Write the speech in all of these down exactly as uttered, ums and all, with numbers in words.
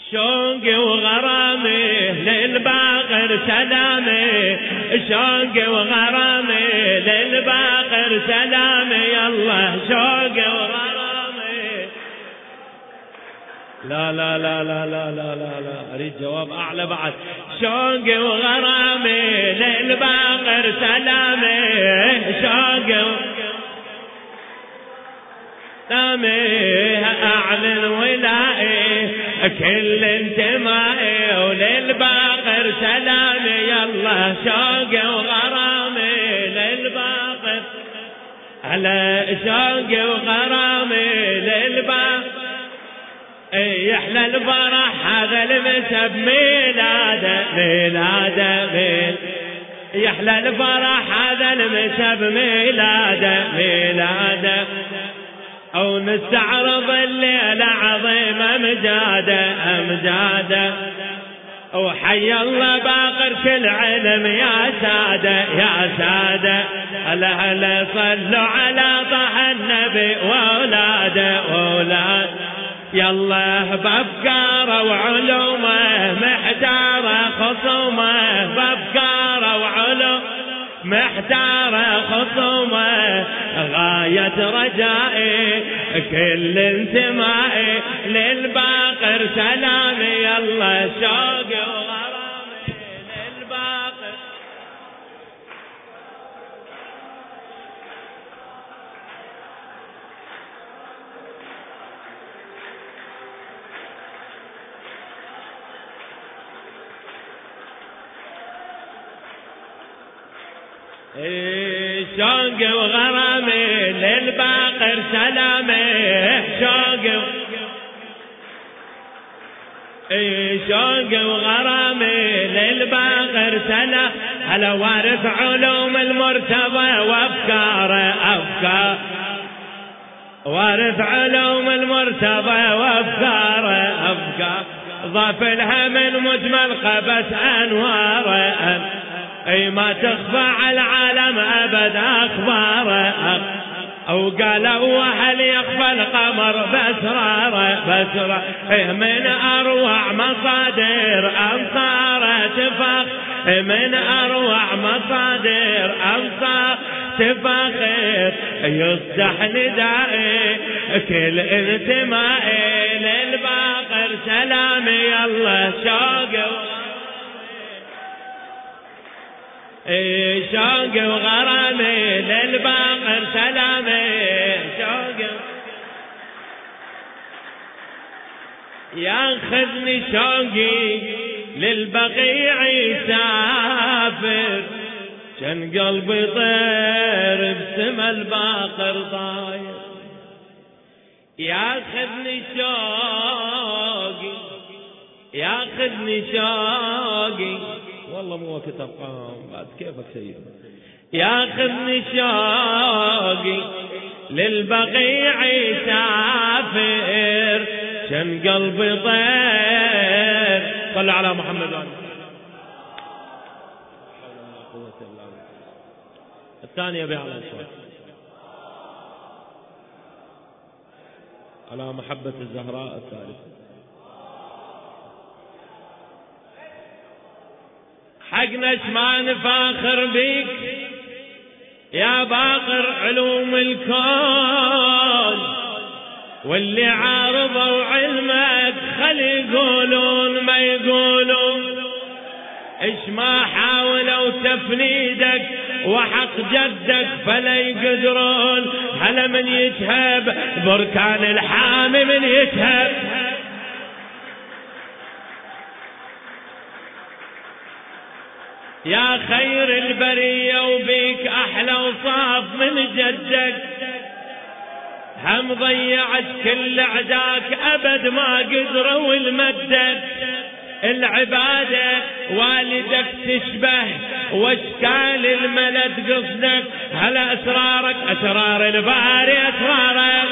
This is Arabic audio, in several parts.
شوقي وغرامي للباقر سلامي، شوقي وغرامي للباقر سلامي، يلا شوقي وغرامي. لا لا لا لا لا لا لا لا اريد جواب اعلى بعد. شوقي وغرامي للباقر سلامي، شوقي سلامي، اعلن ولائي كل انتمائي وللباقر سلامي، يلا شوقي وغرامي للباقر، على شوقي وغرامي للباقر. يحلى الفرح هذا المسب ميلاده ميلاده ميل، يحلى الفرح هذا المسب ميلاده ميلاده، أو نستعرض الليلة عظيمة أمجاده أمجاده، وحي الله باقر كل علم يا سادة يا سادة. هلا هلا صلوا على طه النبي وأولاده وأولاده، يلا بأفكاره وعلومه محتاره خصومه، بأفكاره وعلومه محتاره خصومه، غاية رجائي كل انتمائي للباقر سلامي، يلا شوقي وغرامي للباقر. شوقي وغرامي للباقر سلامي، شوقي شوقي وغرامي للباقر سلام، هلا وارث علوم المرتضى وافكاره افكار، وارث علوم المرتضى وافكاره افكار، ضاف لها من مجمل قبس انواره، اي ما تخفى على العالم ابد اخباره، او قالوا هل يخفى القمر باسراره باسراره، إيه من اروع مصادر امصاره تفاخر، من اروع مصادر امصار تفاخر، يصدح ندائي كل انتمائي للباقر سلامي، يلا شوقي شوقي وغرامي للباقر سلامي، شوقي ياخذني شوقي للبقيع يسافر، كان قلبي طير بسما الباقر طاير، ياخذني شوقي ياخذني شوقي، والله مو وقت ارقام بعد كيفك سيد، ياخذني شوقي للبقيع يسافر، كان قلبي طير. صلوا على محمد وعلى الثانية بأعلى الصوت على محبة الزهراء الثالثة. حقنا ما نفاخر بيك يا باقر علوم الكون، واللي عارضوا علمك خلي يقولون ما يقولون، ايش ما حاولوا تفنيدك وحق جدك فلا يقدرون، هلا من يتهب بركان الحامي من يتهب، يا خير البرية وبيك أحلى وصاف من جدك، هم ضيعت كل عداك أبد ما قدروا المدك، العبادة والدك تشبه واشكال الملد قصدك، هلا أسرارك أسرار الباري أسرارك،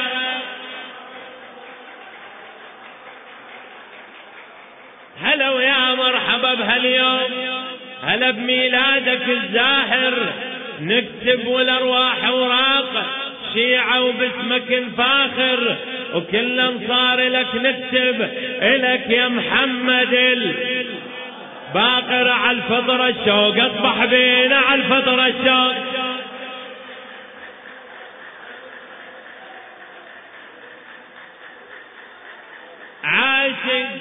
هلا ويا مرحبا بهاليوم، هلا بميلادك الزاهر، نكتب والارواح وراق شيعة وباسمك نفاخر، وكل انصار لك نكتب الك يا محمد باقر على الفطرة الشوق اصبح بينا على الفطرة الشوق. عاشق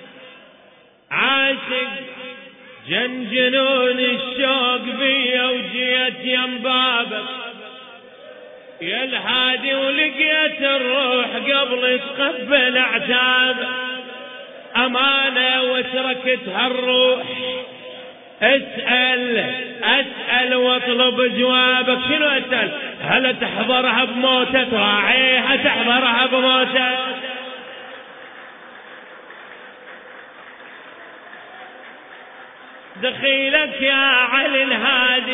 عاشق جن جنون الشوق بيا وجيت يم بابك يا الهادي ولقيت الروح قبل تقبل عتابك. أمانة وتركت هالروح اسأل اسأل واطلب جوابك. شنو اسأل؟ هل تحضرها بموتة؟ تراعيها تحضرها بموتة. دخيلك يا علي الهادي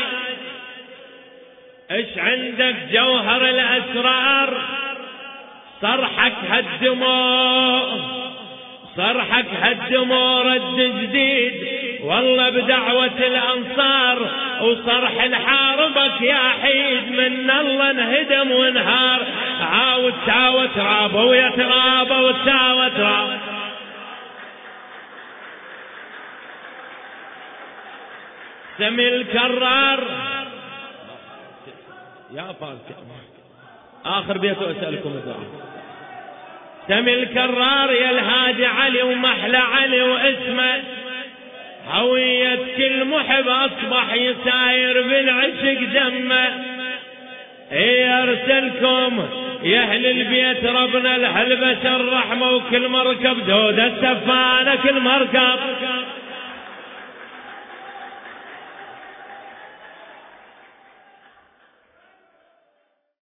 ايش عندك جوهر الاسرار؟ صرحك هالدموع صرحك هالدموع رد جديد والله بدعوة الانصار وصرح الحاربك يا حيد من الله انهدم وانهار. عاود تاوت رابه ويترابه وتاوت رابه. سمي الكرار يا فارس آخر بيت أسألكم الدعاء. سمي الكرار يا الهادي علي ومحلى علي واسمه هوية كل محب أصبح يساير بالعشق دمه. إيه أرسلكم يا أهل البيت ربنا لهالبشر رحمة وكل مركب دودة السفانة كل مركب